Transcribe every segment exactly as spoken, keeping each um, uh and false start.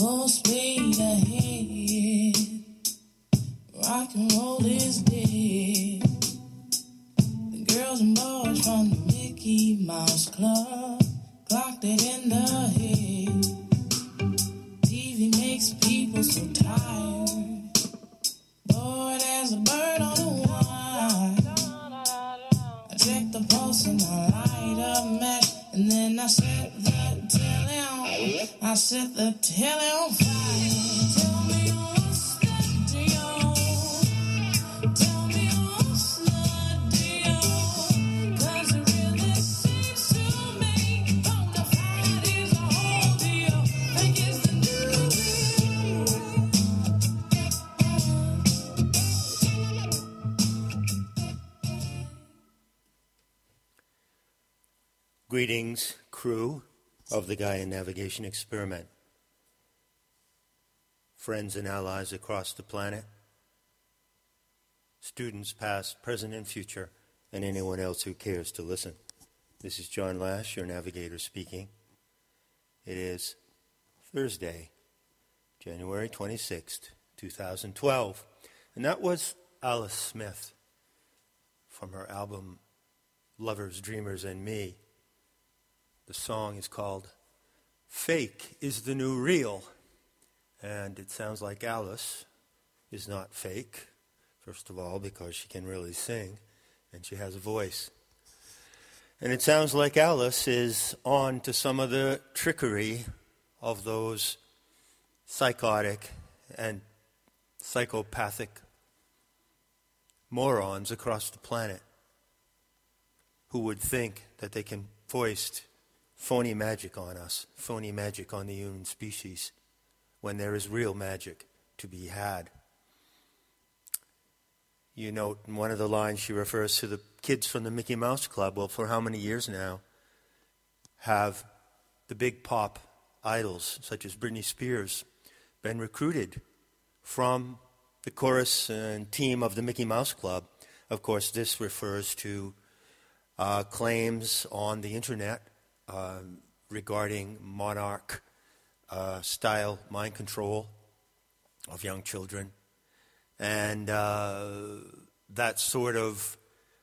full speed ahead. Rock and roll is dead. The girls and boys from the Mickey Mouse Club clocked it in the head. T V makes people so tired. Bored as a bird on a wire. I check the pulse and I light a match, and then I set the telly on. I set the telly on fire. Tell me what's the deal? Tell me what's the deal? 'Cause it really seems to me bona fide is a whole deal. Think it's the new. Greetings, crew of the Gaia Navigation Experiment. Friends and allies across the planet. Students past, present, and future, and anyone else who cares to listen. This is John Lash, your navigator speaking. It is Thursday, January twenty-sixth, twenty twelve. And that was Alice Smith from her album Lovers, Dreamers, and Me. The song is called Fake is the New Real. And it sounds like Alice is not fake, first of all, because she can really sing and she has a voice. And it sounds like Alice is on to some of the trickery of those psychotic and psychopathic morons across the planet who would think that they can foist phony magic on us, phony magic on the human species, when there is real magic to be had. You note in one of the lines she refers to the kids from the Mickey Mouse Club. Well, for how many years now have the big pop idols, such as Britney Spears, been recruited from the chorus and team of the Mickey Mouse Club? Of course, this refers to uh, claims on the internet uh, regarding monarch Uh, style mind control of young children, and uh, that sort of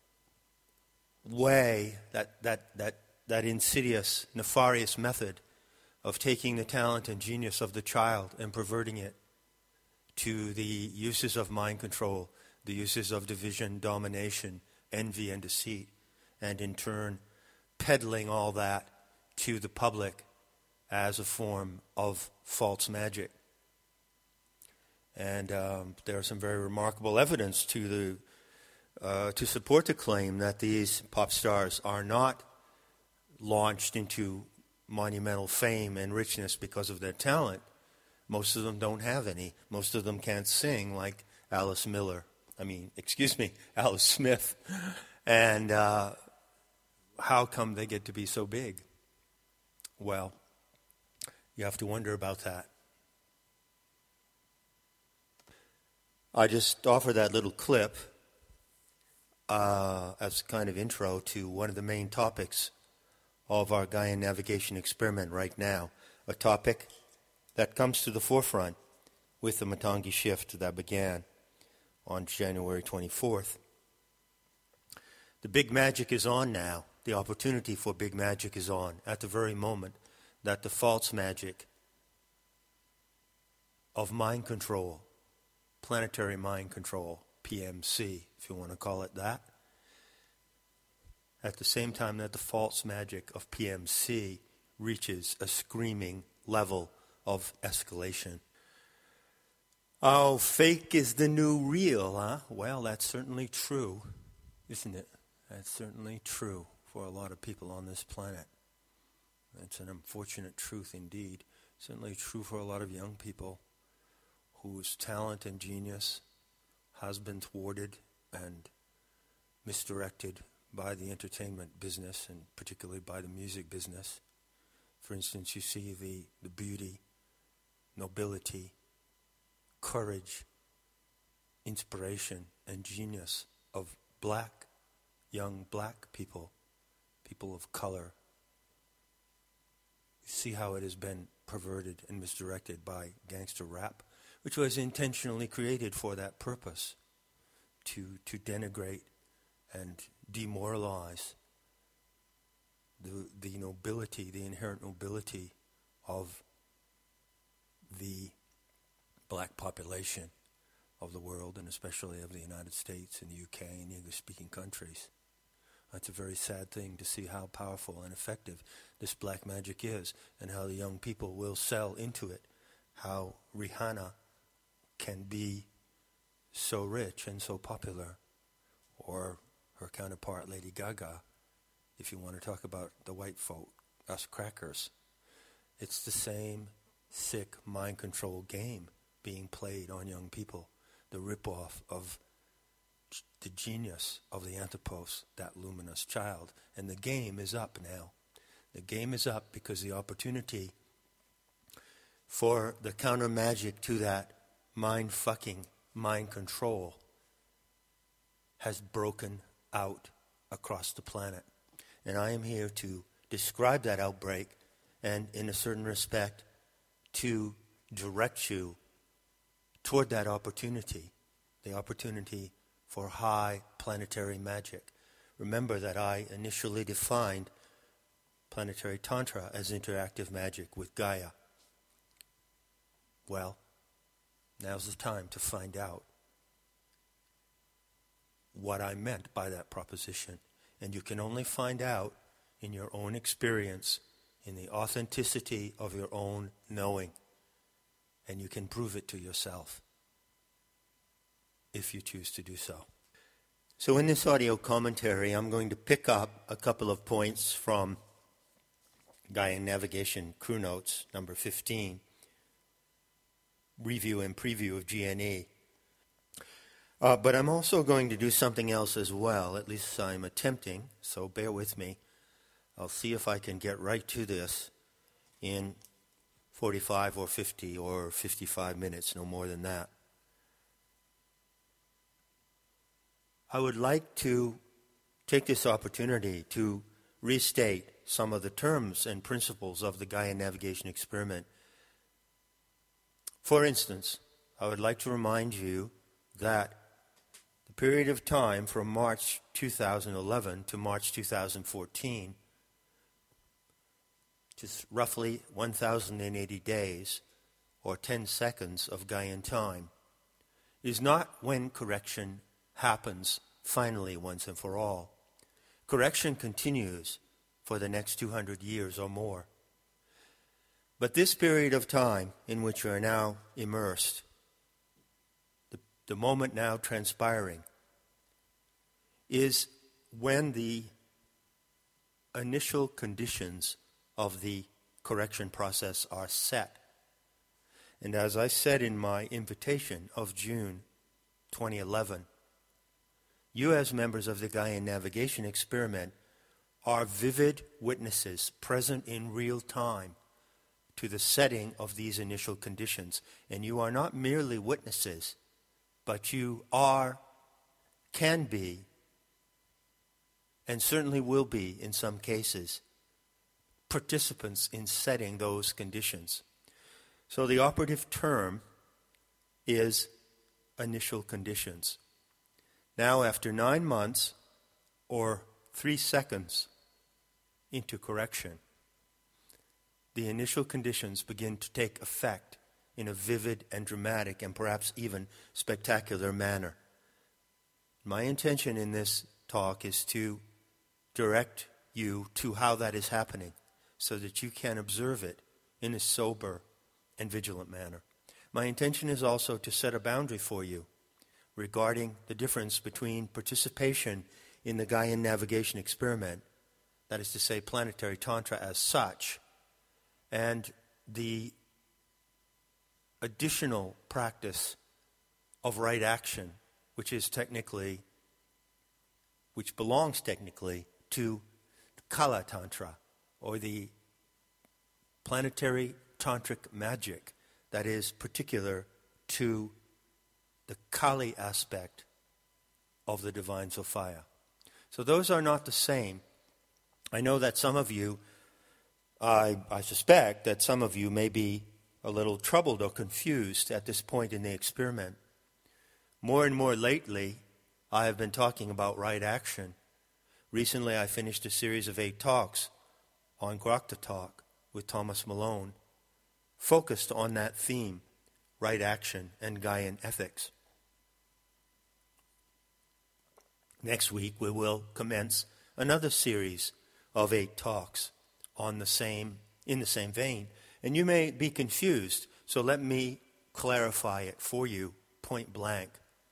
way, that that that that insidious, nefarious method of taking the talent and genius of the child and perverting it to the uses of mind control, the uses of division, domination, envy, and deceit, and in turn peddling all that to the public as a form of false magic. And um, there is some very remarkable evidence to the uh, to support the claim that these pop stars are not launched into monumental fame and richness because of their talent. Most of them don't have any. Most of them can't sing like Alice Miller. I mean, excuse me, Alice Smith. And uh, how come they get to be so big? Well, you have to wonder about that. I just offer that little clip uh, as a kind of intro to one of the main topics of our Gaia Navigation Experiment right now, a topic that comes to the forefront with the Matangi shift that began on January twenty-fourth. The big magic is on now. The opportunity for big magic is on at the very moment that the false magic of mind control, planetary mind control, P M C, if you want to call it that, at the same time that the false magic of P M C reaches a screaming level of escalation. Oh, fake is the new real, huh? Well, that's certainly true, isn't it? That's certainly true for a lot of people on this planet. It's an unfortunate truth indeed. Certainly true for a lot of young people whose talent and genius has been thwarted and misdirected by the entertainment business, and particularly by the music business. For instance, you see the, the beauty, nobility, courage, inspiration, and genius of black, young black people, people of color. You see how it has been perverted and misdirected by gangster rap, which was intentionally created for that purpose, to, to denigrate and demoralize the, the nobility, the inherent nobility of the black population of the world, and especially of the United States and the U K and English-speaking countries. It's a very sad thing to see how powerful and effective this black magic is, and how the young people will sell into it, how Rihanna can be so rich and so popular, or her counterpart Lady Gaga, if you want to talk about the white folk, us crackers. It's the same sick mind control game being played on young people, the ripoff of the genius of the Anthropos, that luminous child. And the game is up now. The game is up because the opportunity for the counter magic to that mind-fucking mind control has broken out across the planet. And I am here to describe that outbreak and, in a certain respect, to direct you toward that opportunity, the opportunity for high planetary magic. Remember that I initially defined planetary tantra as interactive magic with Gaia. Well, now's the time to find out what I meant by that proposition. And you can only find out in your own experience, in the authenticity of your own knowing. And you can prove it to yourself if you choose to do so. So in this audio commentary, I'm going to pick up a couple of points from Gaian Navigation Crew Notes, number fifteen, review and preview of G N E. Uh, but I'm also going to do something else as well, at least I'm attempting, so bear with me. I'll see if I can get right to this in forty-five or fifty or fifty-five minutes, no more than that. I would like to take this opportunity to restate some of the terms and principles of the Gaian Navigation Experiment. For instance, I would like to remind you that the period of time from March two thousand eleven to March two thousand fourteen, which is roughly one thousand eighty days, or ten seconds of Gaian time, is not when correction happens finally once and for all. Correction continues for the next two hundred years or more. But this period of time in which we are now immersed, the, the moment now transpiring, is when the initial conditions of the correction process are set. And as I said in my invitation of June twenty eleven, you as members of the Gaian Navigation Experiment are vivid witnesses present in real time to the setting of these initial conditions. And you are not merely witnesses, but you are, can be, and certainly will be in some cases, participants in setting those conditions. So the operative term is initial conditions. Now, after nine months or three seconds into correction, the initial conditions begin to take effect in a vivid and dramatic and perhaps even spectacular manner. My intention in this talk is to direct you to how that is happening so that you can observe it in a sober and vigilant manner. My intention is also to set a boundary for you regarding the difference between participation in the Gaian Navigation Experiment, that is to say planetary tantra as such, and the additional practice of right action, which is technically, which belongs technically to Kala Tantra, or the planetary tantric magic that is particular to the Kali aspect of the divine Sophia. So those are not the same. I know that some of you I, I suspect that some of you may be a little troubled or confused at this point in the experiment. More and more lately, I have been talking about right action. Recently, I finished a series of eight talks on Grokta Talk with Thomas Malone, focused on that theme, right action and Gaian ethics. Next week, we will commence another series of eight talks on the same, in the same vein. And you may be confused, so let me clarify it for you point blank.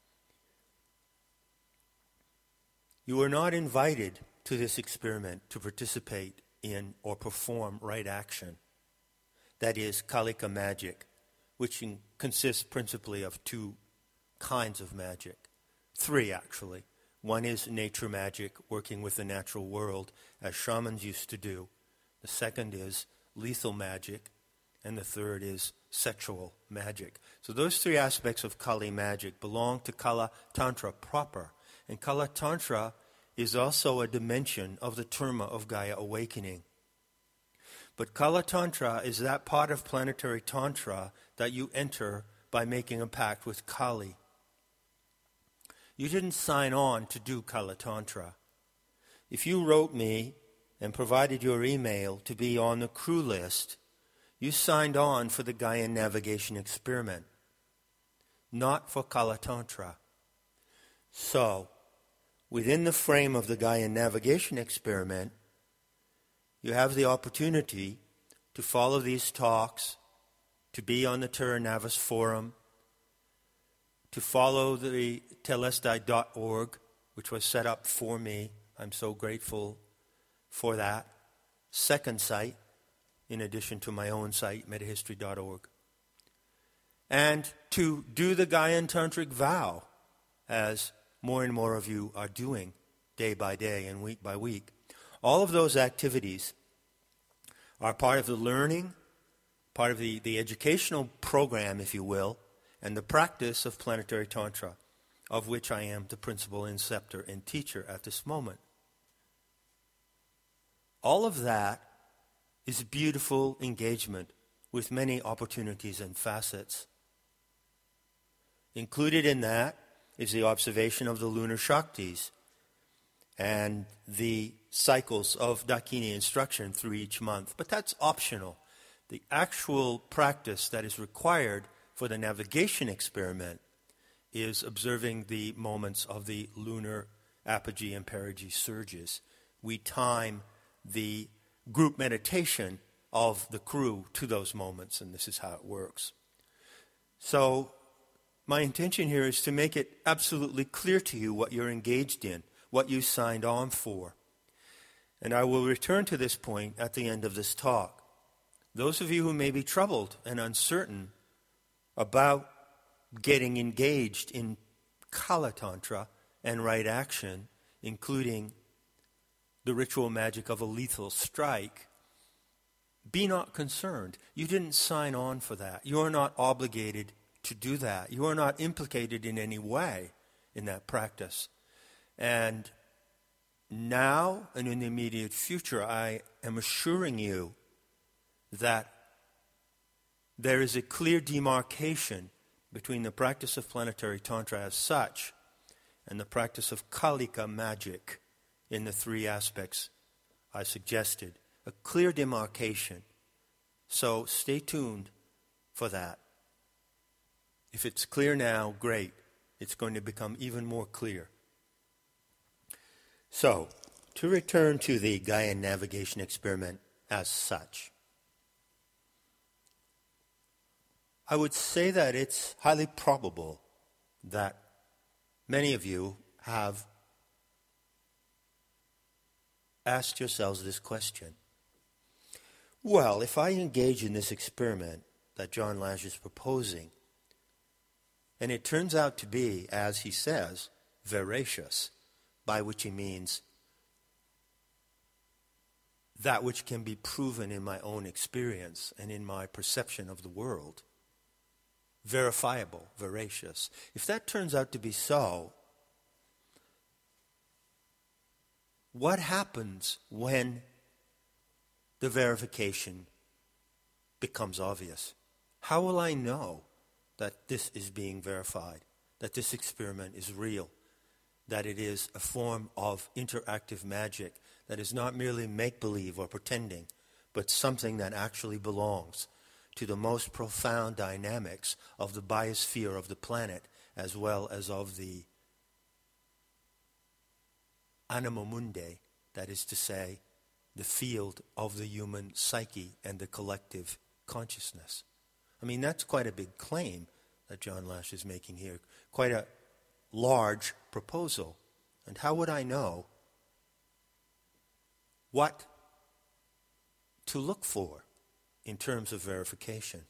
You are not invited to this experiment to participate in or perform right action. That is Kalika magic, which in, consists principally of two kinds of magic. Three, actually. One is nature magic, working with the natural world, as shamans used to do. The second is lethal magic, and the third is sexual magic. So those three aspects of Kali magic belong to Kala Tantra proper. And Kala Tantra is also a dimension of the terma of Gaia awakening. But Kala Tantra is that part of planetary Tantra that you enter by making a pact with Kali. You didn't sign on to do Kala Tantra. If you wrote me and provided your email to be on the crew list, you signed on for the Gaian navigation experiment, not for Kala Tantra. So, within the frame of the Gaian navigation experiment, you have the opportunity to follow these talks, to be on the Terra Navis forum, to follow the telestai dot org, which was set up for me. I'm so grateful for that. Second site, in addition to my own site, metahistory dot org. And to do the Gaian Tantric vow, as more and more of you are doing day by day and week by week. All of those activities are part of the learning, part of the, the educational program, if you will, and the practice of planetary Tantra, of which I am the principal inceptor and teacher at this moment. All of that is beautiful engagement with many opportunities and facets. Included in that is the observation of the lunar Shaktis and the cycles of Dakini instruction through each month. But that's optional. The actual practice that is required for the navigation experiment is observing the moments of the lunar apogee and perigee surges. We time the group meditation of the crew to those moments, and this is how it works. So my intention here is to make it absolutely clear to you what you're engaged in, what you signed on for. And I will return to this point at the end of this talk. Those of you who may be troubled and uncertain about getting engaged in Kala Tantra and right action, including the ritual magic of a lethal strike, be not concerned. You didn't sign on for that. You are not obligated to do that. You are not implicated in any way in that practice. And now and in the immediate future, I am assuring you that there is a clear demarcation between the practice of planetary Tantra as such and the practice of Kalika magic in the three aspects I suggested. A clear demarcation. So stay tuned for that. If it's clear now, great. It's going to become even more clear. So, to return to the Gaian navigation experiment as such, I would say that it's highly probable that many of you have asked yourselves this question. Well, if I engage in this experiment that John Lash is proposing, and it turns out to be, as he says, veracious, by which he means that which can be proven in my own experience and in my perception of the world, verifiable, veracious. If that turns out to be so, what happens when the verification becomes obvious. How will I know that this is being verified, that this experiment is real, that it is a form of interactive magic that is not merely make-believe or pretending, but something that actually belongs to the most profound dynamics of the biosphere of the planet, as well as of the anima mundi, that is to say, the field of the human psyche and the collective consciousness. I mean, that's quite a big claim that John Lash is making here, quite a large proposal. And how would I know what to look for in terms of verification?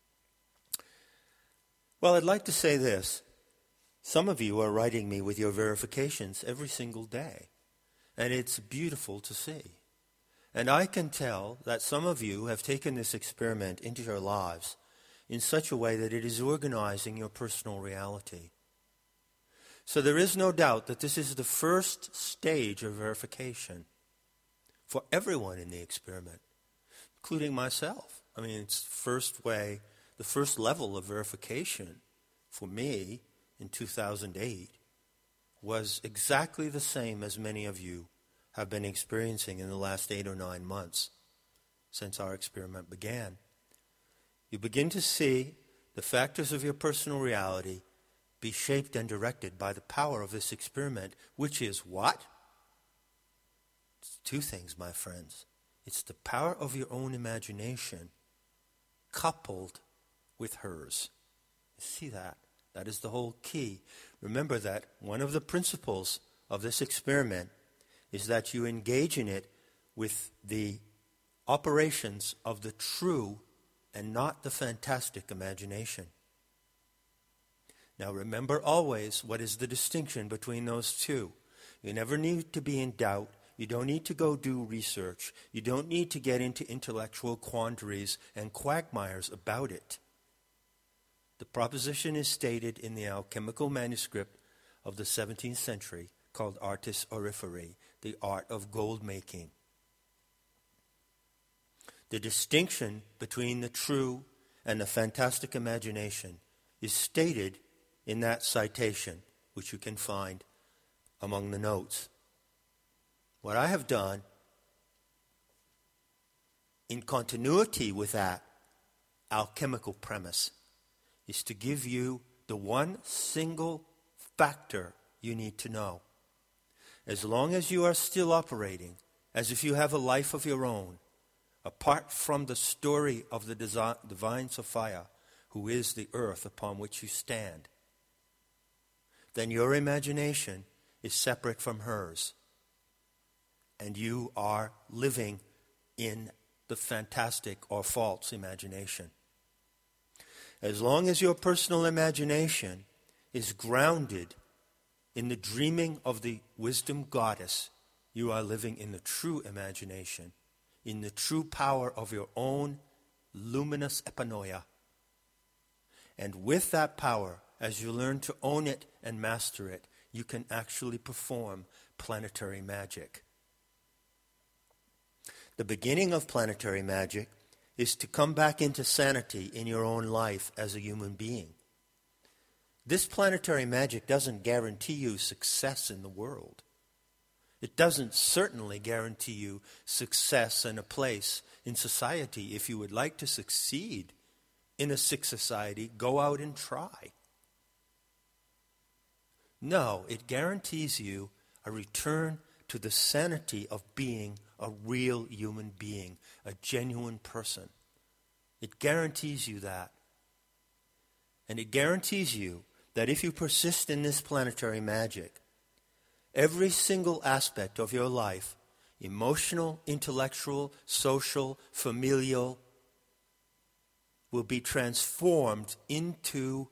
Well, I'd like to say this. Some of you are writing me with your verifications every single day, and it's beautiful to see. And I can tell that some of you have taken this experiment into your lives in such a way that it is organizing your personal reality. So there is no doubt that this is the first stage of verification for everyone in the experiment, including myself. I mean, it's the first way, the first level of verification for me in two thousand eight was exactly the same as many of you have been experiencing in the last eight or nine months since our experiment began. You begin to see the factors of your personal reality be shaped and directed by the power of this experiment, which is what? It's two things, my friends. It's the power of your own imagination coupled with hers. You see that? That is the whole key. Remember that one of the principles of this experiment is that you engage in it with the operations of the true and not the fantastic imagination. Now remember always what is the distinction between those two. You never need to be in doubt. You don't need to go do research. You don't need to get into intellectual quandaries and quagmires about it. The proposition is stated in the alchemical manuscript of the seventeenth century called Artis Auriferae, the art of gold making. The distinction between the true and the fantastic imagination is stated in that citation, which you can find among the notes. What I have done, in continuity with that alchemical premise, is to give you the one single factor you need to know. As long as you are still operating as if you have a life of your own, apart from the story of the divine Sophia, who is the earth upon which you stand, then your imagination is separate from hers, and you are living in the fantastic or false imagination. As long as your personal imagination is grounded in the dreaming of the wisdom goddess, you are living in the true imagination, in the true power of your own luminous epinoia. And with that power, as you learn to own it and master it, you can actually perform planetary magic. The beginning of planetary magic is to come back into sanity in your own life as a human being. This planetary magic doesn't guarantee you success in the world. It doesn't certainly guarantee you success and a place in society. If you would like to succeed in a sick society, go out and try. No, it guarantees you a return to the sanity of being a real human being, a genuine person. It guarantees you that. And it guarantees you that if you persist in this planetary magic, every single aspect of your life, emotional, intellectual, social, familial, will be transformed into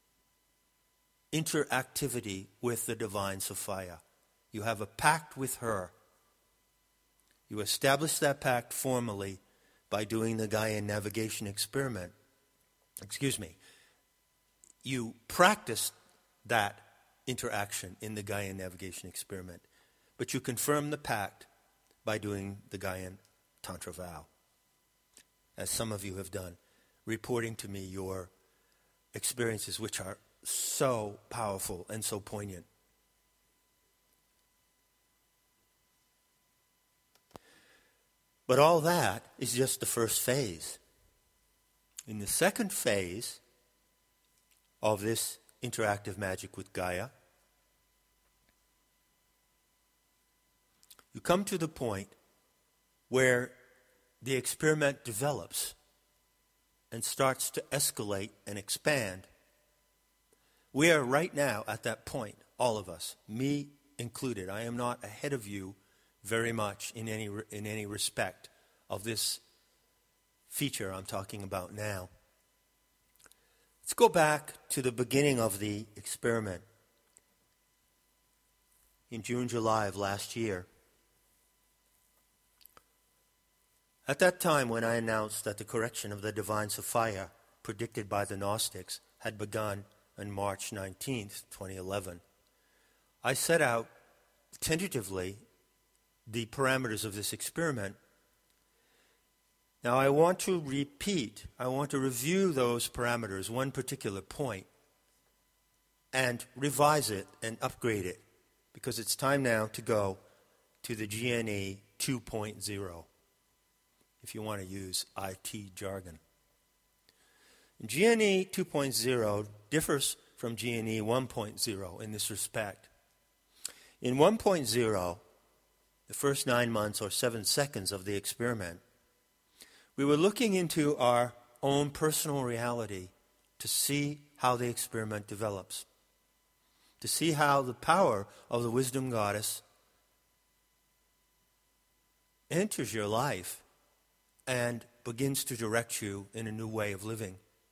interactivity with the divine Sophia. You have a pact with her. You establish that pact formally by doing the Gaian navigation experiment. Excuse me. You practice that interaction in the Gaian navigation experiment, but you confirm the pact by doing the Gaian Tantra vow. as some of you have done, reporting to me your experiences, which are so powerful and so poignant. But all that is just the first phase. In the second phase of this interactive magic with Gaia, you come to the point where the experiment develops and starts to escalate and expand. We are right now at that point, all of us, me included. I am not ahead of you very much in any in any respect of this feature I'm talking about now. Let's go back to the beginning of the experiment in June, July of last year. At that time, when I announced that the correction of the divine Sophia predicted by the Gnostics had begun on March nineteenth, twenty eleven, I set out tentatively the parameters of this experiment. Now I want to repeat, I want to review those parameters, one particular point, and revise it and upgrade it, because it's time now to go to the G N E two point oh, if you want to use I T jargon. G N E two point oh differs from G N E one point oh in this respect. In one point oh, the first nine months or seven seconds of the experiment, we were looking into our own personal reality to see how the experiment develops, to see how the power of the wisdom goddess enters your life and begins to direct you in a new way of living,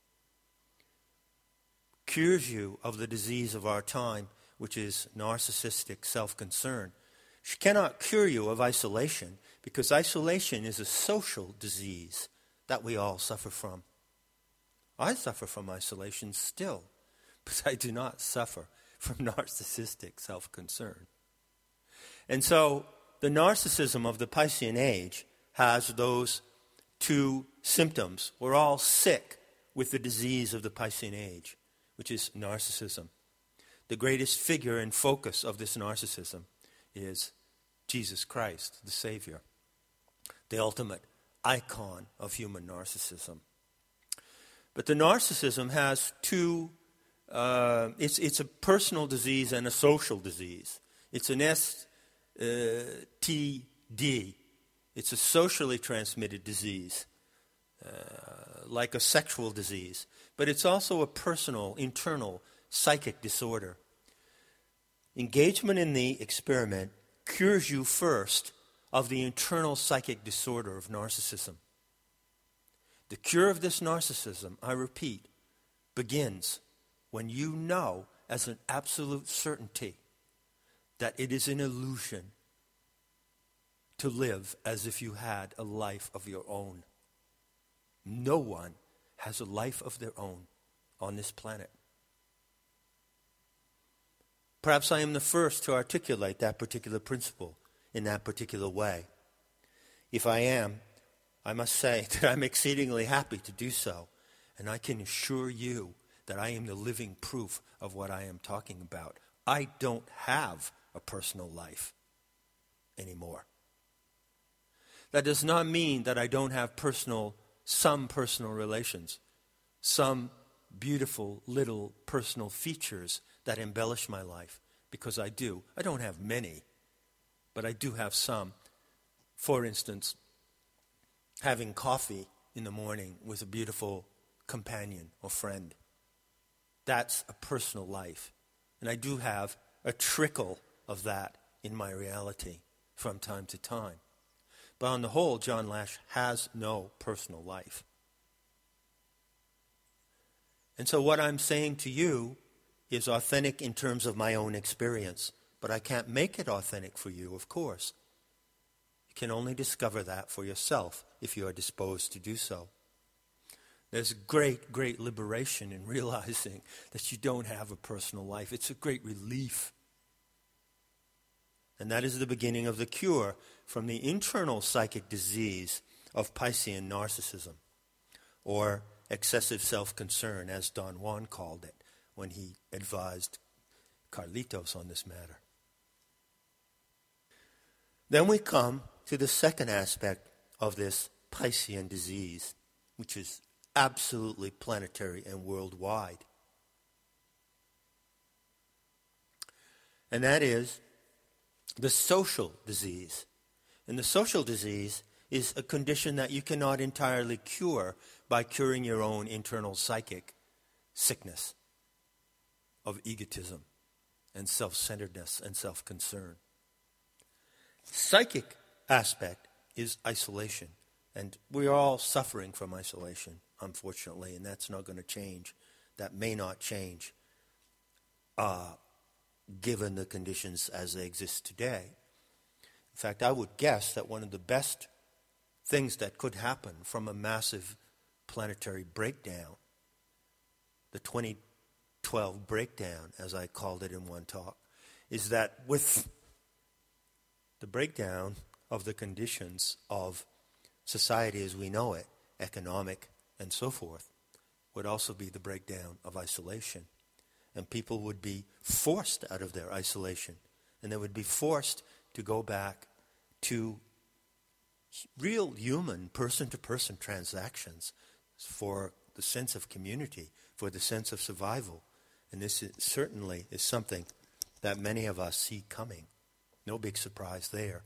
cures you of the disease of our time, which is narcissistic self-concern. She cannot cure you of isolation, because isolation is a social disease that we all suffer from. I suffer from isolation still, but I do not suffer from narcissistic self-concern. And so the narcissism of the Piscean age has those two symptoms. We're all sick with the disease of the Piscean age, which is narcissism. The greatest figure and focus of this narcissism is Jesus Christ, the Savior, the ultimate icon of human narcissism. But the narcissism has two, uh, it's, it's a personal disease and a social disease. It's an S T D. It's a socially transmitted disease, uh, like a sexual disease. But it's also a personal, internal, psychic disorder. Engagement in the experiment cures you first of the internal psychic disorder of narcissism. The cure of this narcissism, I repeat, begins when you know as an absolute certainty that it is an illusion to live as if you had a life of your own. No one has a life of their own on this planet. Perhaps I am the first to articulate that particular principle in that particular way. If I am, I must say that I'm exceedingly happy to do so, and I can assure you that I am the living proof of what I am talking about. I don't have a personal life anymore. That does not mean that I don't have personal, some personal relations, some beautiful little personal features that embellish my life, because I do. I don't have many, but I do have some. For instance, having coffee in the morning with a beautiful companion or friend. That's a personal life. And I do have a trickle of that in my reality from time to time. But on the whole, John Lash has no personal life. And so what I'm saying to you is authentic in terms of my own experience. But I can't make it authentic for you, of course. You can only discover that for yourself if you are disposed to do so. There's great, great liberation in realizing that you don't have a personal life. It's a great relief. And that is the beginning of the cure from the internal psychic disease of Piscean narcissism. or excessive self-concern, as Don Juan called it when he advised Carlitos on this matter. Then we come to the second aspect of this Piscean disease, which is absolutely planetary and worldwide. And that is the social disease. And the social disease is a condition that you cannot entirely cure by curing your own internal psychic sickness of egotism and self-centeredness and self-concern. Psychic aspect is isolation. And we are all suffering from isolation, unfortunately, and that's not going to change. That may not change uh, given the conditions as they exist today. In fact, I would guess that one of the best things that could happen from a massive planetary breakdown, the twenty twelve breakdown, as I called it in one talk, is that with the breakdown of the conditions of society as we know it, economic and so forth, would also be the breakdown of isolation. And people would be forced out of their isolation. And they would be forced to go back to real human, person-to-person transactions for the sense of community, for the sense of survival. And this is, certainly is something that many of us see coming. No big surprise there.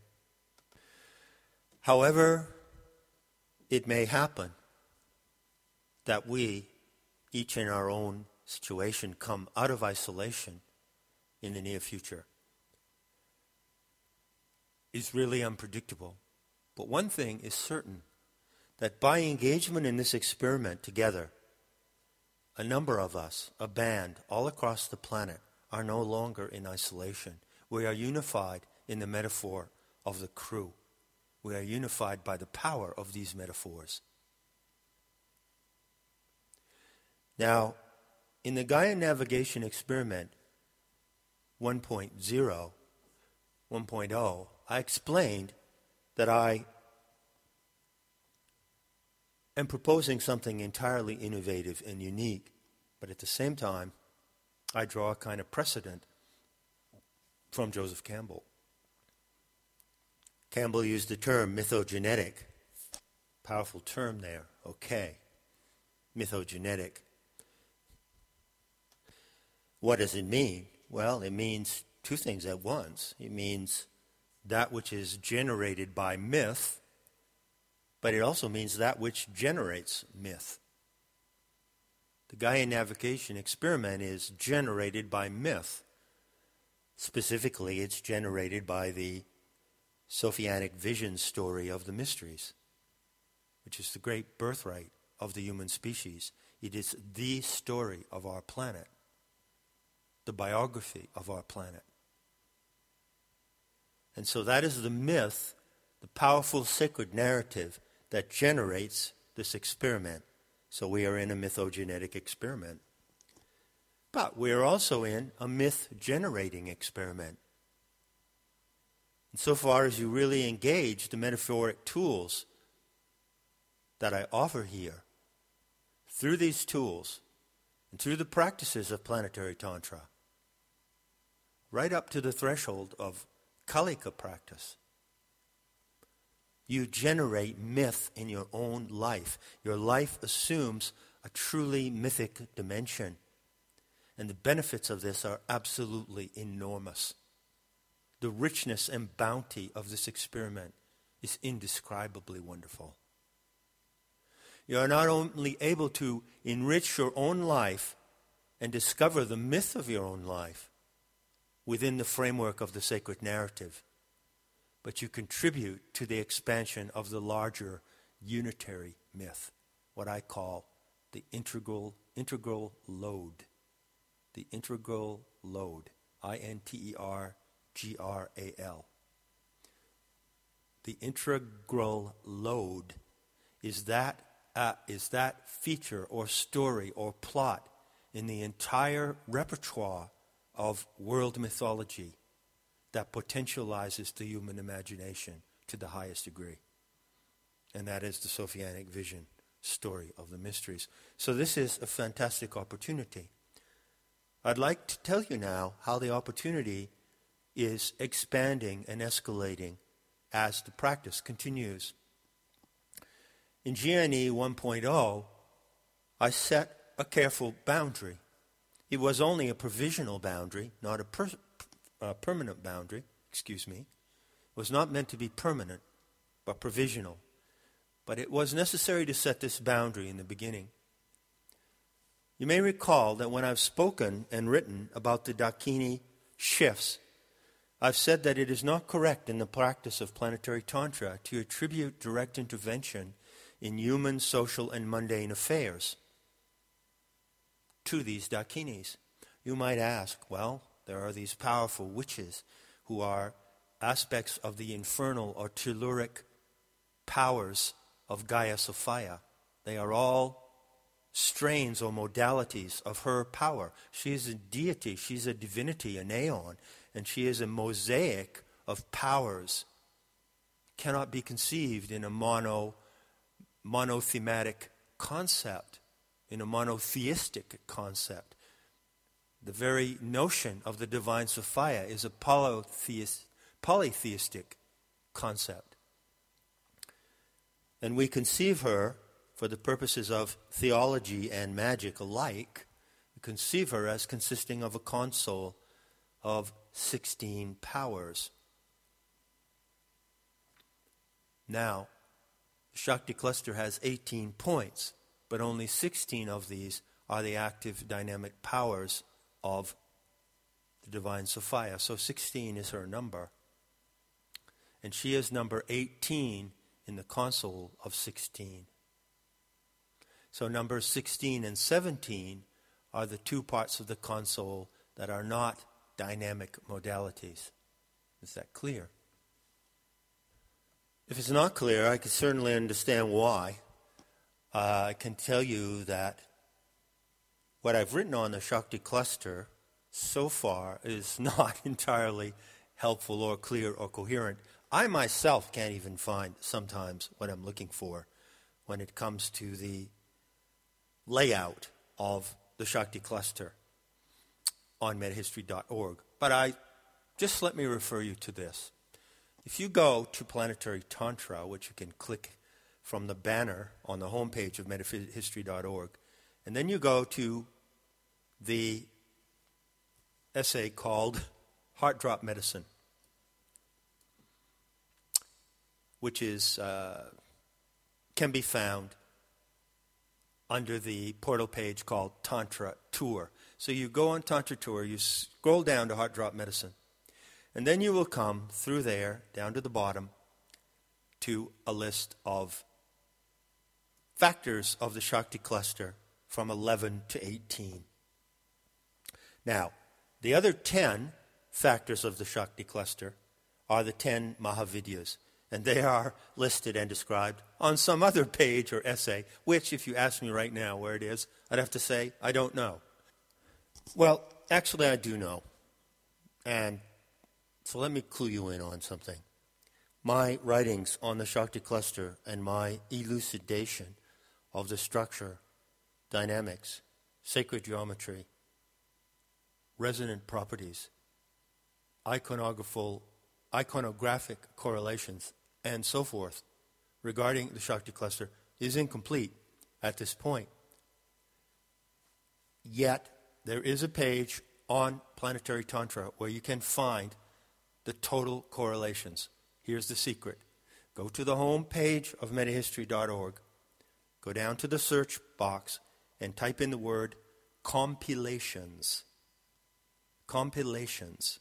However, it may happen that we, each in our own situation, come out of isolation in the near future. It's really unpredictable. But one thing is certain, that by engagement in this experiment together, a number of us, a band all across the planet, are no longer in isolation. We are unified in the metaphor of the crew. We are unified by the power of these metaphors. Now, in the Gaia Navigation Experiment one point oh, one point oh, I explained that I am proposing something entirely innovative and unique, but at the same time, I draw a kind of precedent from Joseph Campbell. Campbell used the term mythogenetic. Powerful term there. Okay. Mythogenetic. What does it mean? Well, it means two things at once. It means that which is generated by myth, but it also means that which generates myth. The Gaia Navigation Experiment is generated by myth. Specifically, it's generated by the Sophianic vision story of the mysteries, which is the great birthright of the human species. It is the story of our planet, the biography of our planet. And so that is the myth, the powerful sacred narrative that generates this experiment. So we are in a mythogenetic experiment. But we are also in a myth-generating experiment. Insofar as you really engage the metaphoric tools that I offer here, through these tools and through the practices of planetary tantra, right up to the threshold of Kalika practice, you generate myth in your own life. Your life assumes a truly mythic dimension. And the benefits of this are absolutely enormous. The richness and bounty of this experiment is indescribably wonderful. You are not only able to enrich your own life and discover the myth of your own life within the framework of the sacred narrative, but you contribute to the expansion of the larger unitary myth, what I call the integral integral load. The integral load, I N T E R G R A L. The integral load is that uh, is that feature or story or plot in the entire repertoire of world mythology that potentializes the human imagination to the highest degree. And that is the Sophianic vision story of the mysteries. So this is a fantastic opportunity. I'd like to tell you now how the opportunity is expanding and escalating as the practice continues. In G N E one point oh, I set a careful boundary. It was only a provisional boundary, not a per- uh, permanent boundary, excuse me. It was not meant to be permanent, but provisional. But it was necessary to set this boundary in the beginning. You may recall that when I've spoken and written about the Dakini shifts, I've said that it is not correct in the practice of planetary tantra to attribute direct intervention in human, social, and mundane affairs to these Dakinis. You might ask, well, there are these powerful witches who are aspects of the infernal or telluric powers of Gaia Sophia. They are all strains or modalities of her power. She is a deity, she's a divinity, an aeon, and she is a mosaic of powers. Cannot be conceived in a mono, monothematic concept, in a monotheistic concept. The very notion of the divine Sophia is a polytheist, polytheistic concept. And we conceive her, for the purposes of theology and magic alike, we conceive her as consisting of a console of sixteen powers. Now, the Shakti cluster has eighteen points, but only sixteen of these are the active dynamic powers of the divine Sophia. So sixteen is her number. And she is number eighteen in the console of sixteen. So numbers sixteen and seventeen are the two parts of the console that are not dynamic modalities. Is that clear? If it's not clear, I can certainly understand why. Uh, I can tell you that what I've written on the Shakti cluster so far is not entirely helpful or clear or coherent. I myself can't even find sometimes what I'm looking for when it comes to the layout of the Shakti cluster on metahistory dot org. But I just let me refer you to this. If you go to Planetary Tantra, which you can click from the banner on the homepage of metahistory dot org, and then you go to the essay called Heart Drop Medicine, which is uh, can be found under the portal page called Tantra Tour. So you go on Tantra Tour, you scroll down to Heart Drop Medicine, and then you will come through there, down to the bottom, to a list of factors of the Shakti cluster from eleven to eighteen. Now, the other ten factors of the Shakti cluster are the ten Mahavidyas, and they are listed and described on some other page or essay, which, if you ask me right now where it is, I'd have to say, I don't know. Well, actually, I do know. And so let me clue you in on something. My writings on the Shakti cluster and my elucidation of the structure, dynamics, sacred geometry, resonant properties, iconographical, iconographic correlations, and so forth regarding the Shakti cluster is incomplete at this point. Yet, there is a page on Planetary Tantra where you can find the total correlations. Here's the secret. Go to the home page of metahistory dot org, go down to the search box, and type in the word compilations. Compilations.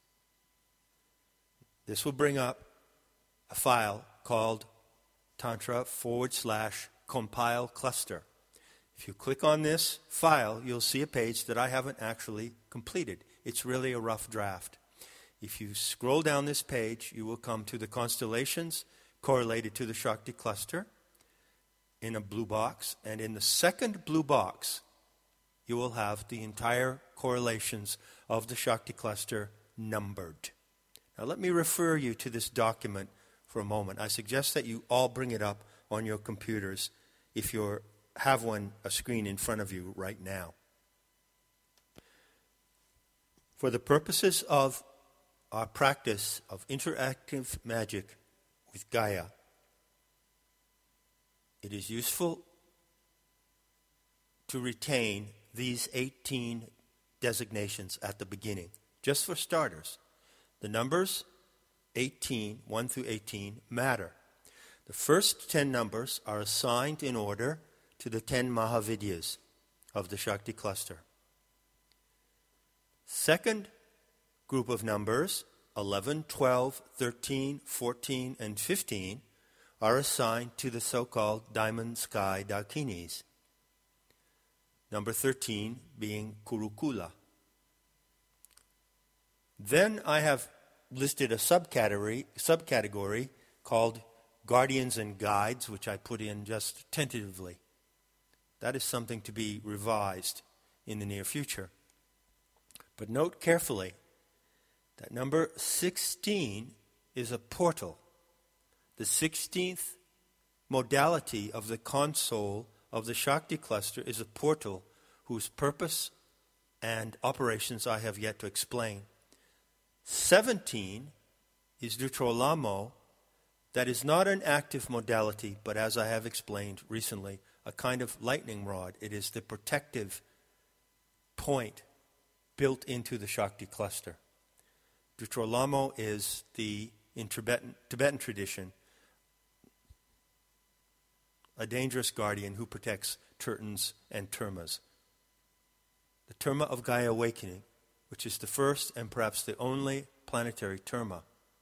This will bring up a file called Tantra forward slash compile cluster. If you click on this file, you'll see a page that I haven't actually completed. It's really a rough draft. If you scroll down this page, you will come to the constellations correlated to the Shakti cluster in a blue box. And in the second blue box, you will have the entire correlations of the Shakti cluster numbered. Now let me refer you to this document for a moment. I suggest that you all bring it up on your computers. if you have one, a screen in front of you right now. For the purposes of our practice of interactive magic with Gaia, it is useful to retain these eighteen designations at the beginning. Just for starters, the numbers eighteen, one through eighteen, matter. The first ten numbers are assigned in order to the ten Mahavidyas of the Shakti cluster. Second group of numbers, eleven, twelve, thirteen, fourteen, and fifteen, are assigned to the so-called Diamond Sky Dakinis. Number thirteen being Kurukula. Then I have listed a subcategory, subcategory called Guardians and Guides, which I put in just tentatively. That is something to be revised in the near future. But note carefully that number sixteen is a portal. The sixteenth modality of the console of the Shakti cluster is a portal whose purpose and operations I have yet to explain. seventeen is Dutrolamo, that is not an active modality, but as I have explained recently, a kind of lightning rod. It is the protective point built into the Shakti cluster. Dutrolamo is the, in Tibetan, Tibetan tradition, a dangerous guardian who protects Turtans and Termas. The Terma of Gaia Awakening, which is the first and perhaps the only planetary Terma,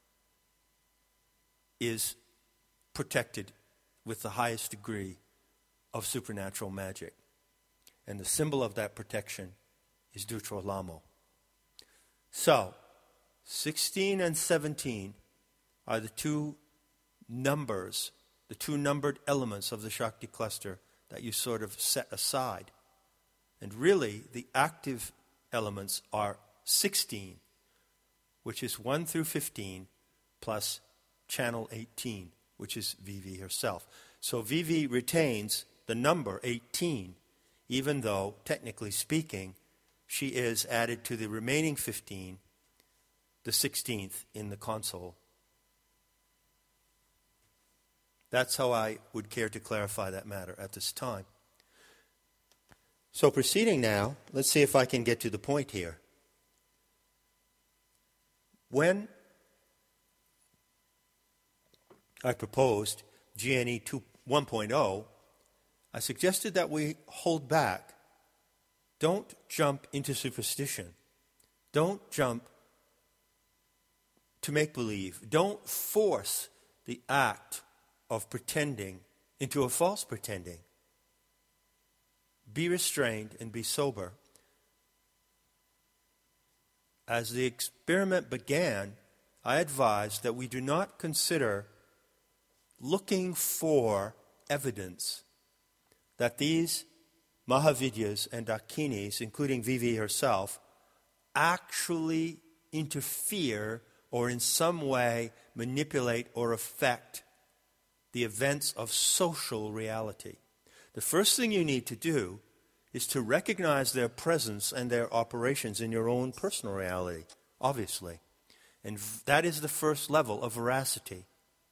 is protected with the highest degree of supernatural magic. And the symbol of that protection is Dutrolamo. So, sixteen and seventeen are the two numbers, the two numbered elements of the Shakti cluster that you sort of set aside. And really, the active elements are sixteen, which is one through fifteen, plus channel eighteen, which is Vivi herself. So Vivi retains the number eighteen, even though, technically speaking, she is added to the remaining fifteen, the sixteenth in the console. That's how I would care to clarify that matter at this time. So proceeding now, let's see if I can get to the point here. When I proposed G N E one point oh, I suggested that we hold back. Don't jump into superstition. Don't jump to make-believe. Don't force the act of pretending into a false pretending. Be restrained and be sober. As the experiment began, I advised that we do not consider looking for evidence that these Mahavidyas and Dakinis, including Vivi herself, actually interfere or in some way manipulate or affect the events of social reality. The first thing you need to do is to recognize their presence and their operations in your own personal reality, obviously. And that is the first level of veracity.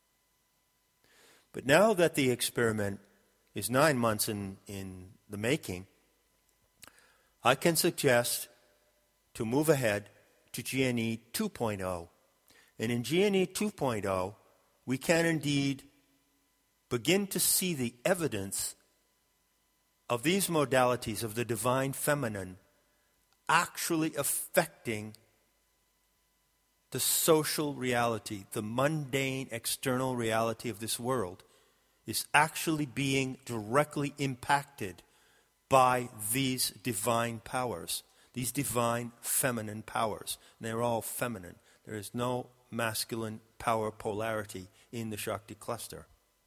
But now that the experiment is nine months in, in the making, I can suggest to move ahead to G N E two point oh. And in G N E two point oh, we can indeed begin to see the evidence of these modalities of the divine feminine actually affecting the social reality, the mundane external reality of this world is actually being directly impacted by these divine powers, these divine feminine powers. And they're all feminine. There is no masculine power polarity in the Shakti cluster.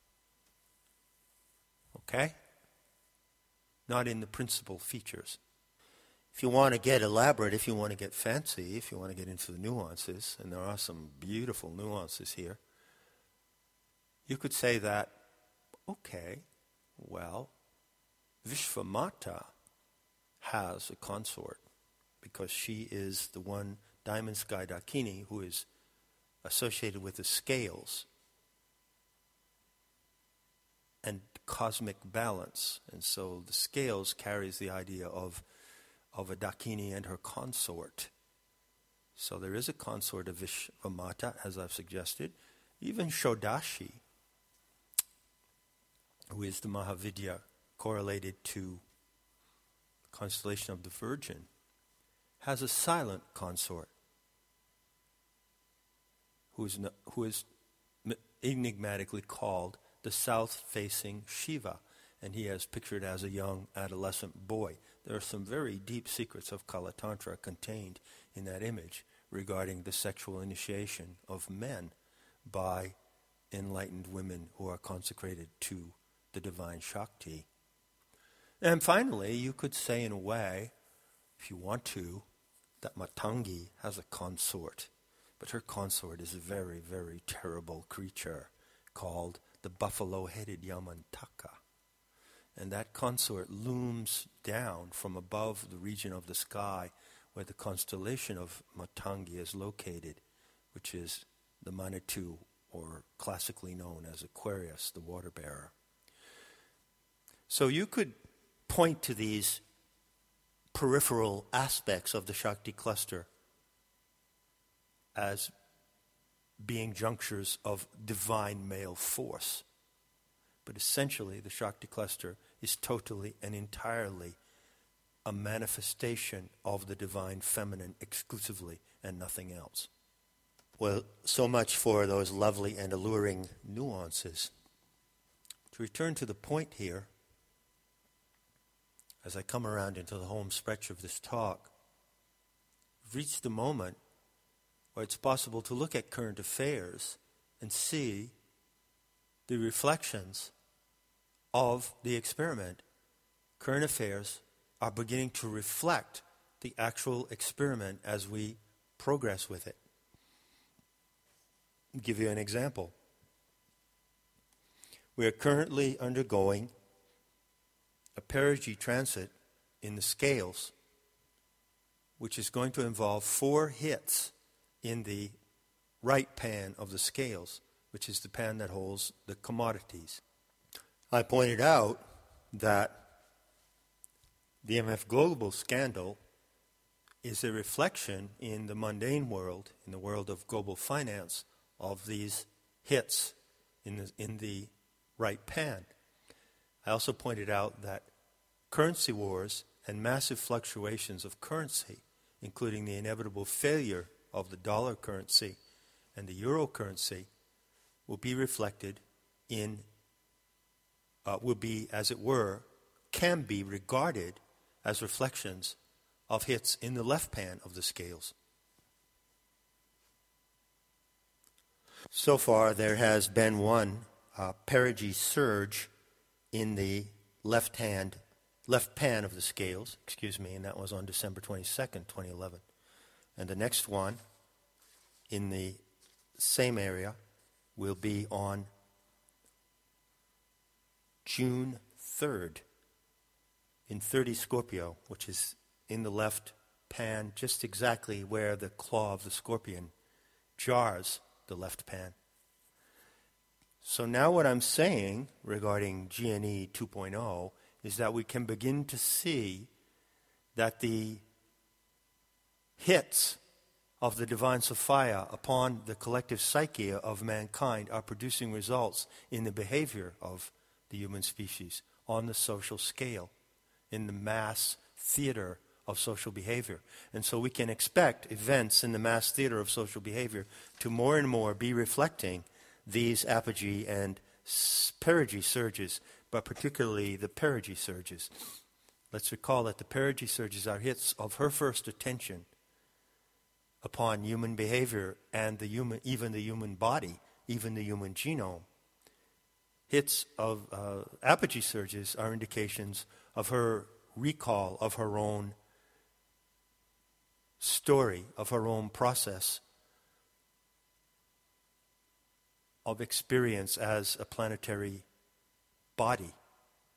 Okay? Not in the principal features. If you want to get elaborate, if you want to get fancy, if you want to get into the nuances, and there are some beautiful nuances here, you could say that, okay, Well, Vishvamata has a consort because she is the one diamond sky Dakini who is associated with the scales and cosmic balance. And so the scales carries the idea of, of a Dakini and her consort. So there is a consort of Vishvamata, as I've suggested. Even Shodashi, who is the Mahavidya correlated to the constellation of the Virgin, has a silent consort who is, no, who is enigmatically called the south-facing Shiva, and he is pictured as a young adolescent boy. There are some very deep secrets of Kala Tantra contained in that image regarding the sexual initiation of men by enlightened women who are consecrated to the divine Shakti. And finally, you could say in a way, if you want to, that Matangi has a consort, but her consort is a very, very terrible creature called the buffalo-headed Yamantaka. And that consort looms down from above the region of the sky where the constellation of Matangi is located, which is the Manitou, or classically known as Aquarius, the water bearer. So you could point to these peripheral aspects of the Shakti cluster as being junctures of divine male force. But essentially, the Shakti cluster is totally and entirely a manifestation of the divine feminine exclusively and nothing else. Well, so much for those lovely and alluring nuances. To return to the point here, as I come around into the home stretch of this talk, we've reached the moment where it's possible to look at current affairs and see the reflections of the experiment. Current affairs are beginning to reflect the actual experiment as we progress with it. I'll give you an example. We are currently undergoing a perigee transit in the scales, which is going to involve four hits in the right pan of the scales, which is the pan that holds the commodities. I pointed out that the M F Global scandal is a reflection in the mundane world, in the world of global finance, of these hits in the, in the right pan. I also pointed out that currency wars and massive fluctuations of currency, including the inevitable failure of the dollar currency and the euro currency, will be reflected in, uh, will be, as it were, can be regarded as reflections of hits in the left pan of the scales. So far, there has been one uh, perigee surge in the left hand, left pan of the scales, excuse me, and that was on December twenty-second, twenty eleven. And the next one in the same area will be on June third in thirty Scorpio, which is in the left pan, just exactly where the claw of the scorpion jars the left pan. So now what I'm saying regarding G N E two point oh is that we can begin to see that the hits of the divine Sophia upon the collective psyche of mankind are producing results in the behavior of the human species on the social scale, in the mass theater of social behavior. And so we can expect events in the mass theater of social behavior to more and more be reflecting these apogee and perigee surges, but particularly the perigee surges. Let's recall that the perigee surges are hits of her first attention upon human behavior and the human, even the human body, even the human genome. Hits of uh, apogee surges are indications of her recall of her own story, of her own process of experience as a planetary body.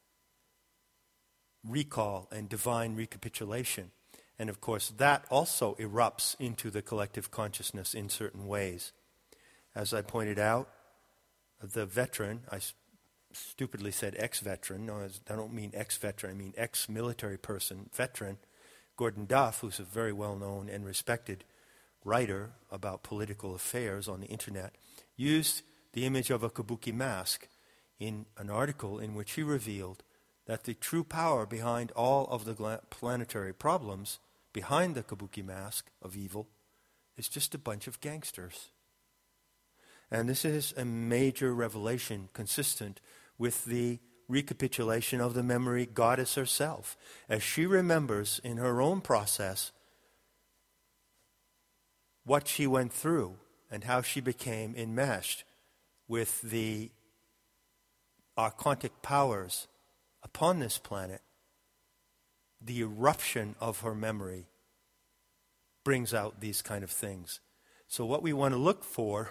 recall and divine recapitulation. And of course, that also erupts into the collective consciousness in certain ways. As I pointed out, the veteran, I s- stupidly said ex-veteran, no, I don't mean ex-veteran, I mean ex-military person, veteran, Gordon Duff, who's a very well-known and respected writer about political affairs on the internet, used the image of a kabuki mask in an article in which he revealed that the true power behind all of the gla- planetary problems, behind the kabuki mask of evil, is just a bunch of gangsters. And this is a major revelation consistent with the recapitulation of the memory goddess herself, as she remembers in her own process what she went through and how she became enmeshed with the archontic powers upon this planet. The eruption of her memory brings out these kind of things. So what we want to look for,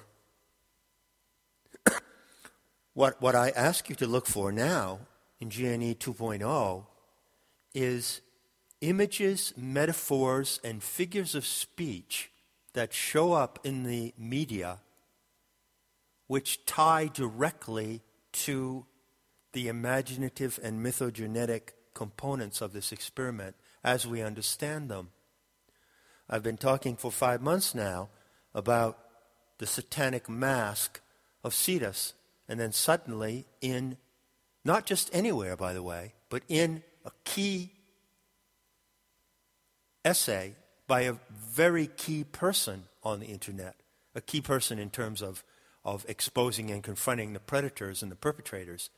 what, what I ask you to look for now in G N E two point oh is images, metaphors, and figures of speech that show up in the media which tie directly to the imaginative and mythogenetic components of this experiment as we understand them. I've been talking for five months now about the satanic mask of Cetus, and then suddenly in, not just anywhere by the way, but in a key essay by a very key person on the internet, a key person in terms of, of exposing and confronting the predators and the perpetrators.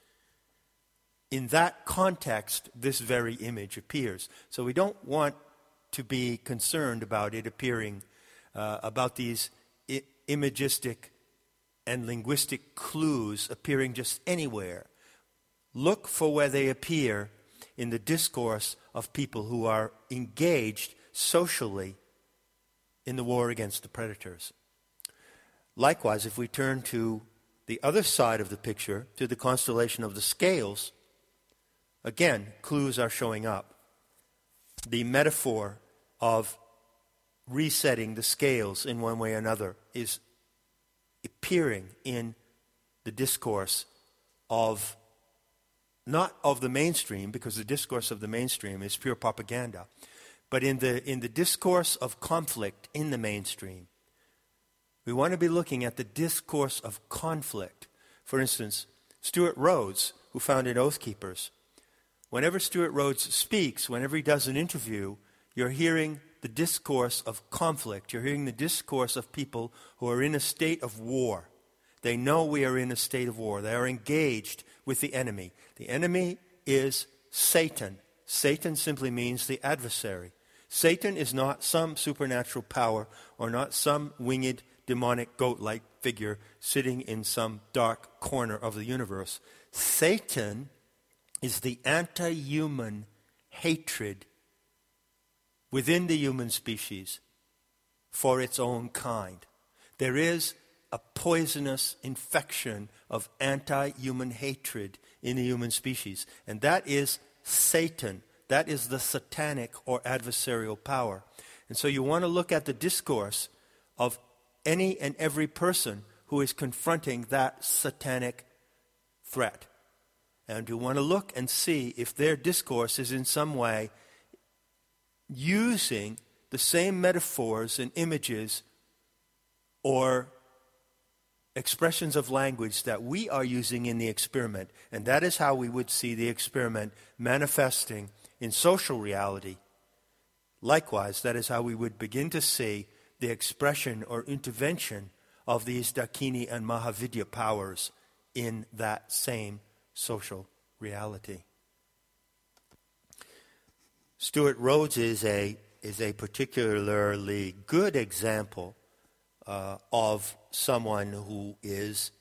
In that context, this very image appears. So we don't want to be concerned about it appearing, uh, about these I- imagistic and linguistic clues appearing just anywhere. Look for where they appear in the discourse of people who are engaged socially in the war against the predators. Likewise, if we turn to the other side of the picture, to the constellation of the scales, again, clues are showing up. The metaphor of resetting the scales in one way or another is appearing in the discourse of, not of the mainstream, because the discourse of the mainstream is pure propaganda, but in the in the discourse of conflict in the mainstream. We want to be looking at the discourse of conflict. For instance, Stuart Rhodes, who founded Oath Keepers, whenever Stuart Rhodes speaks, whenever he does an interview, you're hearing the discourse of conflict. You're hearing the discourse of people who are in a state of war. They know we are in a state of war. They are engaged with the enemy. The enemy is Satan. Satan simply means the adversary. Satan is not some supernatural power or not some winged demonic goat-like figure sitting in some dark corner of the universe. Satan is the anti-human hatred within the human species for its own kind. There is a poisonous infection of anti-human hatred in the human species, and that is Satan. That is the satanic or adversarial power. And so you want to look at the discourse of any and every person who is confronting that satanic threat. And you want to look and see if their discourse is in some way using the same metaphors and images or expressions of language that we are using in the experiment. And that is how we would see the experiment manifesting in social reality. Likewise, that is how we would begin to see the expression or intervention of these Dakini and Mahavidya powers in that same social reality. Stuart Rhodes is a is a particularly good example uh, of someone who is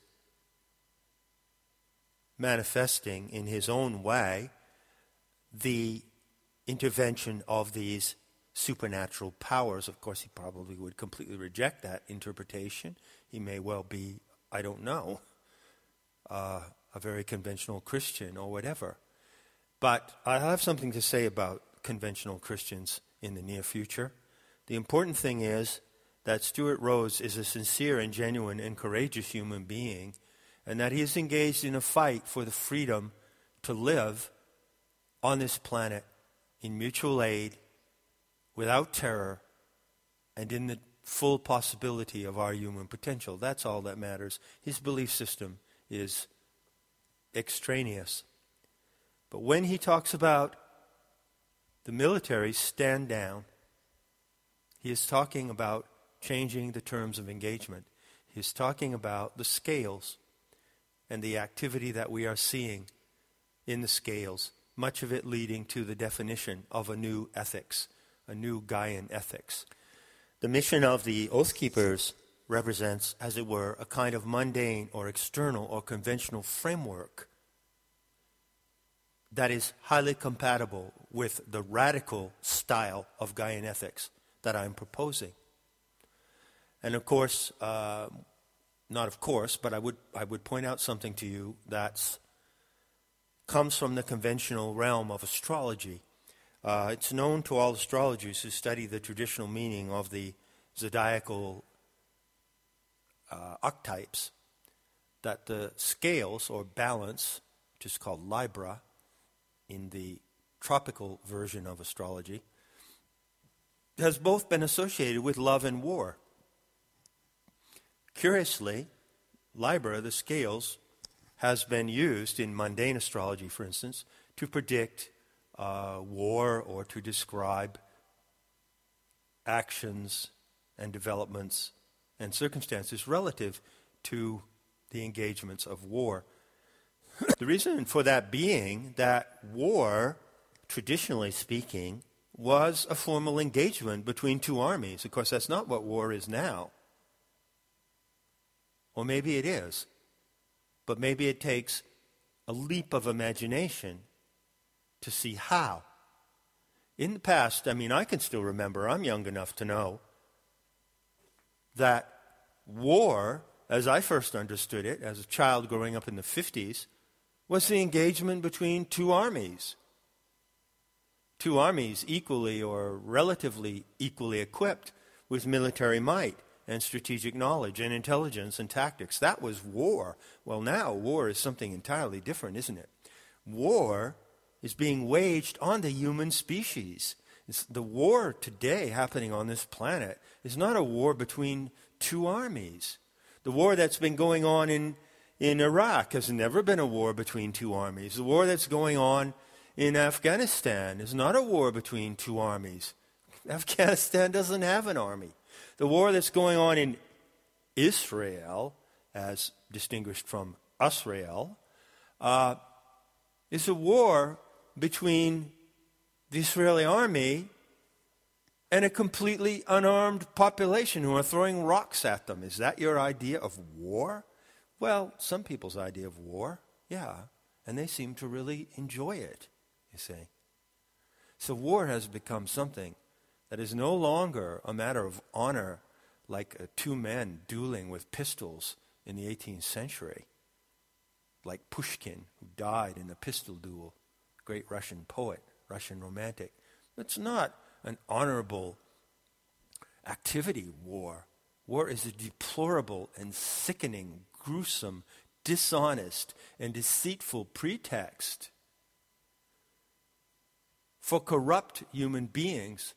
manifesting in his own way the intervention of these supernatural powers. Of course, he probably would completely reject that interpretation. He may well be, I don't know, uh, a very conventional Christian or whatever. But I have something to say about conventional Christians in the near future. The important thing is that Stuart Rhodes is a sincere and genuine and courageous human being, and that he is engaged in a fight for the freedom to live on this planet in mutual aid, without terror, and in the full possibility of our human potential. That's all that matters. His belief system is extraneous. But when he talks about the military stand down, he is talking about changing the terms of engagement. He is talking about the scales and the activity that we are seeing in the scales, much of it leading to the definition of a new ethics, a new Gaian ethics. The mission of the Oath Keepers represents, as it were, a kind of mundane or external or conventional framework that is highly compatible with the radical style of Gaian ethics that I'm proposing. And of course, uh, not of course, but I would I would point out something to you that comes from the conventional realm of astrology. Uh, it's known to all astrologers who study the traditional meaning of the zodiacal uh, archetypes that the scales or balance, which is called Libra in the tropical version of astrology, has both been associated with love and war. Curiously, Libra, the scales, has been used in mundane astrology, for instance, to predict uh, war or to describe actions and developments and circumstances relative to the engagements of war. The reason for that being that war, traditionally speaking, was a formal engagement between two armies. Of course, that's not what war is now. Or maybe it is. But maybe it takes a leap of imagination to see how. In the past, I mean, I can still remember, I'm young enough to know, that war, as I first understood it, as a child growing up in the fifties, was the engagement between two armies. Two armies equally or relatively equally equipped with military might and strategic knowledge and intelligence and tactics. That was war. Well, now war is something entirely different, isn't it? War is being waged on the human species. It's the war today happening on this planet is not a war between two armies. The war that's been going on in, in Iraq has never been a war between two armies. The war that's going on in Afghanistan is not a war between two armies. Afghanistan doesn't have an army. The war that's going on in Israel, as distinguished from Usrael, uh, is a war between the Israeli army and a completely unarmed population who are throwing rocks at them. Is that your idea of war? Well, some people's idea of war, yeah, and they seem to really enjoy it, you see. So war has become something that is no longer a matter of honor like uh, two men dueling with pistols in the eighteenth century, like Pushkin, who died in a pistol duel, great Russian poet, Russian romantic. It's not an honorable activity, war. War is a deplorable and sickening, gruesome, dishonest, and deceitful pretext for corrupt human beings,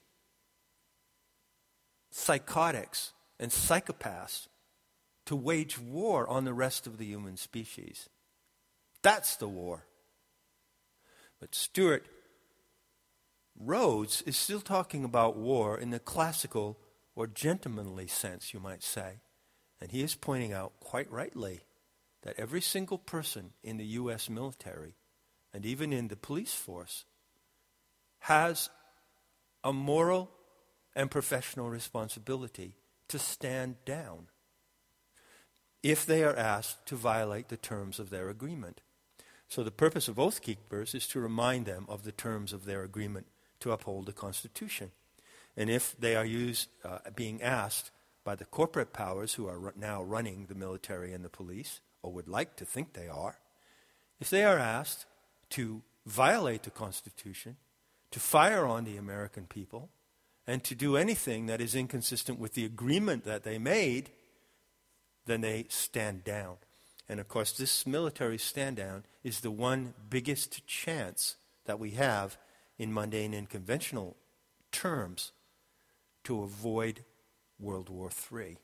psychotics, and psychopaths to wage war on the rest of the human species. That's the war. But Stuart Rhodes is still talking about war in the classical or gentlemanly sense, you might say. And he is pointing out quite rightly that every single person in the U S military and even in the police force has a moral and professional responsibility to stand down if they are asked to violate the terms of their agreement. So the purpose of Oath Keepers is to remind them of the terms of their agreement to uphold the Constitution. And if they are used, uh, being asked by the corporate powers who are ru- now running the military and the police, or would like to think they are, if they are asked to violate the Constitution, to fire on the American people, and to do anything that is inconsistent with the agreement that they made, then they stand down. And of course, this military stand down is the one biggest chance that we have in mundane and conventional terms to avoid World War Three.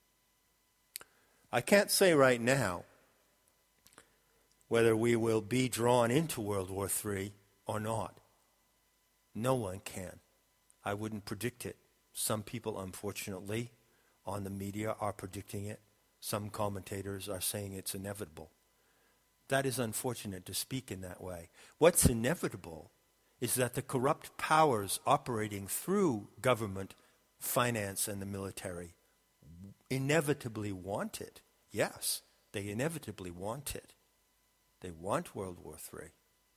I can't say right now whether we will be drawn into World War Three or not. No one can. I wouldn't predict it. Some people, unfortunately, on the media are predicting it. Some commentators are saying it's inevitable. That is unfortunate to speak in that way. What's inevitable is that the corrupt powers operating through government, finance, and the military inevitably want it. Yes, they inevitably want it. They want World War Three.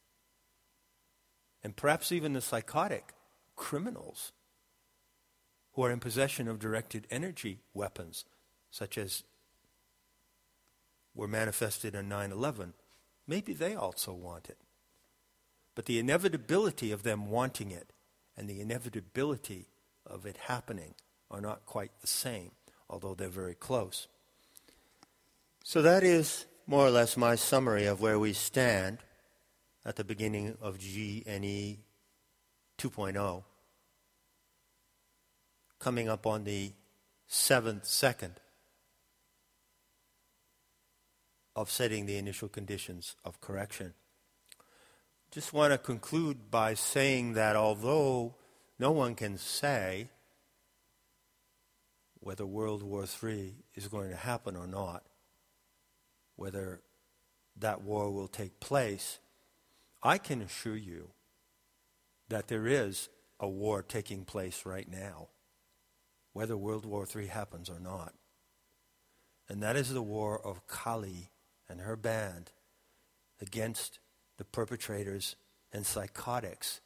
And perhaps even the psychotic criminals who are in possession of directed energy weapons, such as were manifested on nine eleven, maybe they also want it. But the inevitability of them wanting it and the inevitability of it happening are not quite the same, although they're very close. So that is more or less my summary of where we stand at the beginning of G N E two point oh, coming up on the seventh second of setting the initial conditions of correction. Just want to conclude by saying that although no one can say whether World War Three is going to happen or not, whether that war will take place, I can assure you that there is a war taking place right now, whether World War Three happens or not. And that is the war of Kali and her band against the perpetrators and psychotics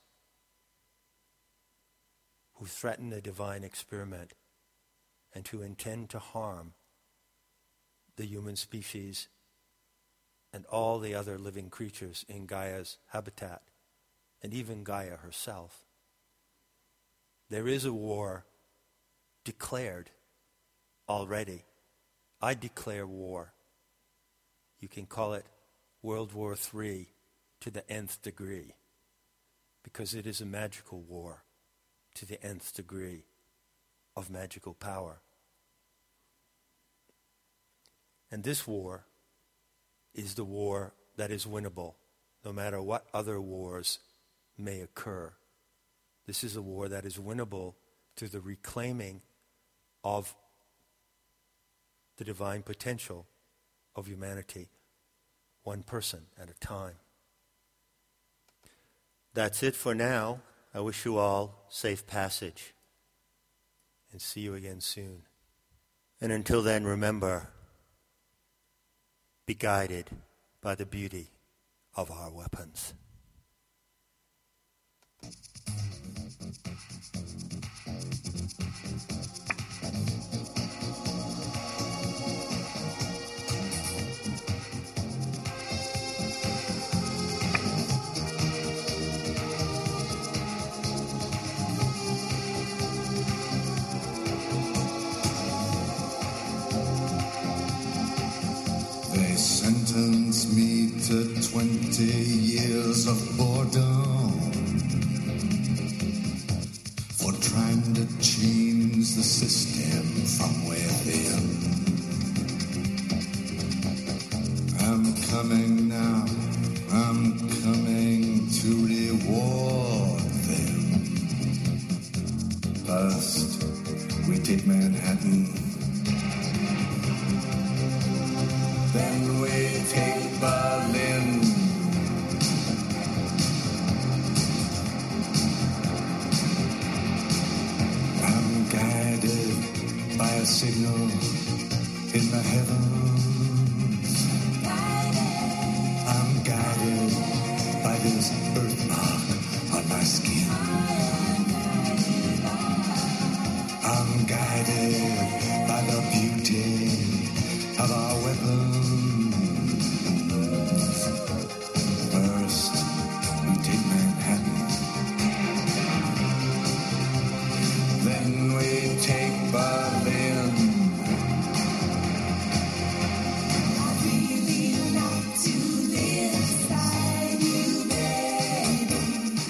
who threaten the divine experiment and who intend to harm the human species and all the other living creatures in Gaia's habitat, and even Gaia herself. There is a war declared already. I declare war. You can call it World War Three to the nth degree, because it is a magical war to the nth degree of magical power. And this war is the war that is winnable, no matter what other wars may occur. This is a war that is winnable through the reclaiming of the divine potential of humanity, one person at a time. That's it for now. I wish you all safe passage, and see you again soon. And until then, remember, be guided by the beauty of our weapons. Sentence me to twenty years of boredom for trying to change the system from within. I'm coming now, I'm coming to reward them. First, we take Manhattan. Then we take Berlin. I'm guided by a signal in the heavens. I'm guided by this birthmark on my skin. I'm guided